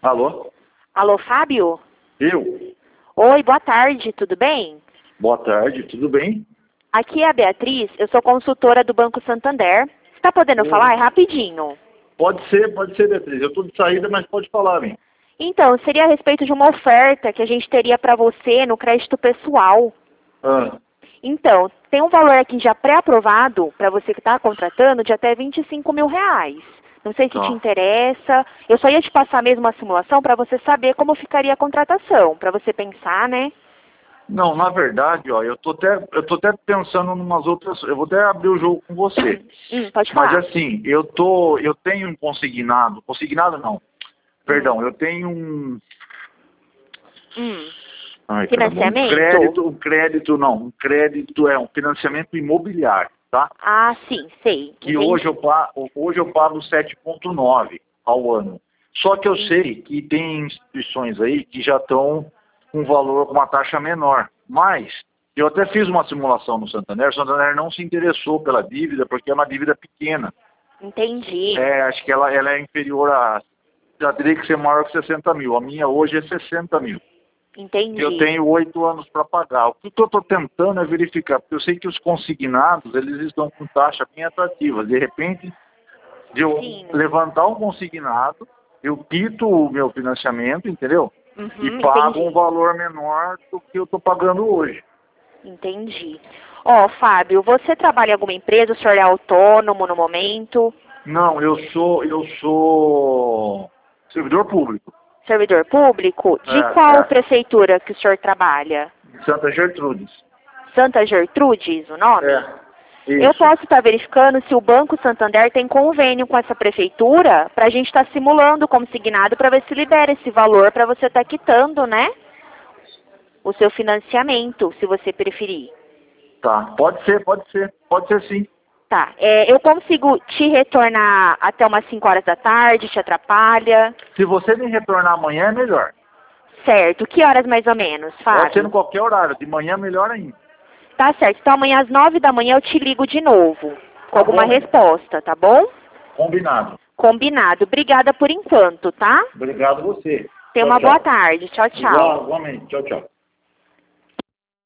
Alô? Alô, Fábio? Eu? Oi, boa tarde, tudo bem? Boa tarde, tudo bem? Aqui é a Beatriz, eu sou consultora do Banco Santander. Você está podendo falar? É rapidinho. Pode ser, Beatriz. Eu estou de saída, mas pode falar, hein? Então, seria a respeito de uma oferta que a gente teria para você no crédito pessoal. Ah, Então, tem um valor aqui já pré-aprovado para você que está contratando de até R$ 25.000. Não sei se te tá. interessa. Eu só ia te passar mesmo uma simulação para você saber como ficaria a contratação, para você pensar, né? Não, na verdade, ó, eu tô até pensando em umas outras. Eu vou até abrir o jogo com você. Pode Mas falar. assim, eu tenho um consignado não. Perdão, eu tenho um. Ai, caramba, Financiamento? um crédito é um financiamento imobiliário, tá? Ah, sim, sei. Que hoje eu pago 7,9 ao ano. Só que eu sei que tem instituições aí que já estão com um valor, com uma taxa menor. Mas eu até fiz uma simulação no Santander, o Santander não se interessou pela dívida porque é uma dívida pequena. Entendi. Acho que ela é inferior já teria que ser maior que 60 mil. A minha hoje é 60 mil. Entendi. Eu tenho 8 anos para pagar. O que eu estou tentando é verificar, porque eu sei que os consignados, eles estão com taxa bem atrativa. De repente, de eu levantar um consignado, eu quito o meu financiamento, entendeu? E pago um valor menor do que eu estou pagando hoje. Entendi. Ó, Fábio, você trabalha em alguma empresa? O senhor é autônomo no momento? Não, eu sou servidor público. Servidor público? De qual prefeitura que o senhor trabalha? Santa Gertrudes. Santa Gertrudes, o nome? Isso. Eu posso estar verificando se o Banco Santander tem convênio com essa prefeitura para a gente estar simulando como signado para ver se libera esse valor para você estar quitando, né? O seu financiamento, se você preferir. Tá, pode ser sim. Tá, eu consigo te retornar até umas 5 horas da tarde, te atrapalha? Se você me retornar amanhã, é melhor. Certo, que horas mais ou menos, Fábio? Pode ser em qualquer horário, de manhã melhor ainda. Tá certo, então amanhã às 9 da manhã eu te ligo de novo, com alguma resposta, tá bom? Combinado. Combinado. Obrigada por enquanto, tá? Obrigado você. Tenha uma boa tarde. Tchau, tchau. Igualmente. Tchau, tchau.